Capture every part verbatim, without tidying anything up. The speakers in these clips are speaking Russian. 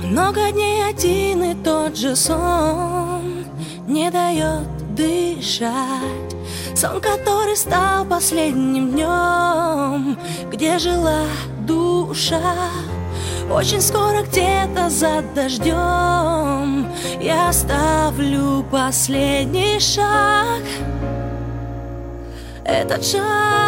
Много дней один и тот же сон не дает дышать. Сон, который стал последним днем, где жила душа. Очень скоро где-то за дождем я оставлю последний шаг. Этот шаг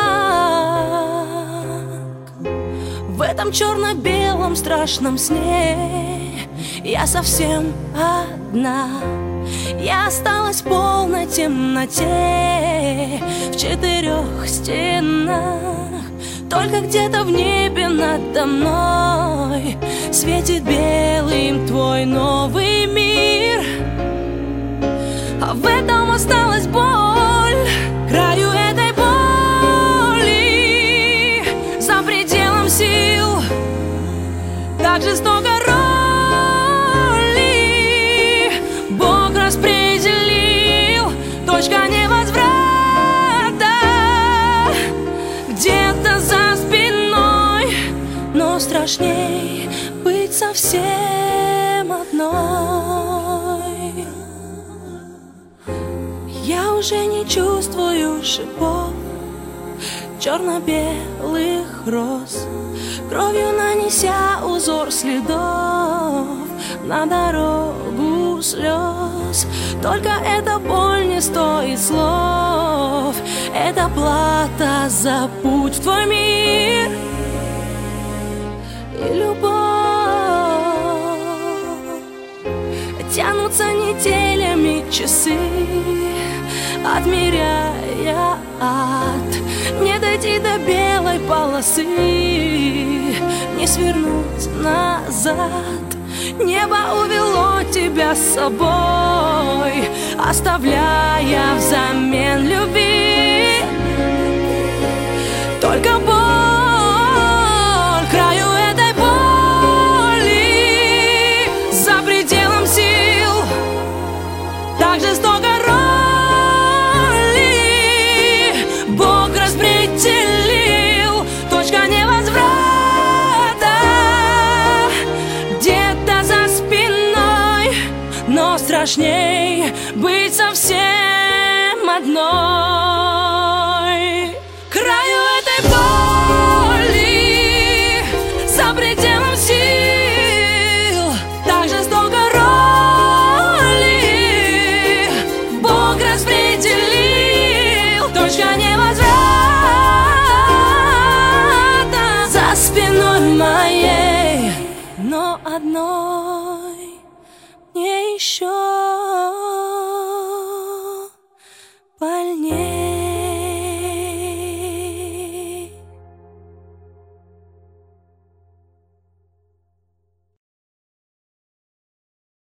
в этом черно-белом страшном сне. Я совсем одна. Я осталась в полной темноте, в четырех стенах. Только где-то в небе надо мной светит белым твой новый мир. А в этом осталась боль, краю этой боли, за пределом сил. Так жестоко роли Бог распределил, точка невозврата. Где-то за спиной, но страшней быть совсем одной. Я уже не чувствую шипов черно-белых роз, кровью нанеся узор следов на дорогу слез. Только эта боль не стоит слов, это плата за путь в твой мир. И любовь тянутся неделями часы, отмеряя ад. Не дойти до белой полосы, не свернуть назад. Небо увело тебя с собой, оставляя взамен любви только боль, краю этой боли, за пределом сил. Так жестоко роли Бог распределил, точка невозврата. Где-то за спиной, но страшней быть совсем одной. Краю этой боли, за пределом сил. Так жестоко роли Бог распределил, точка невозврата. За спиной моей, но одной мне еще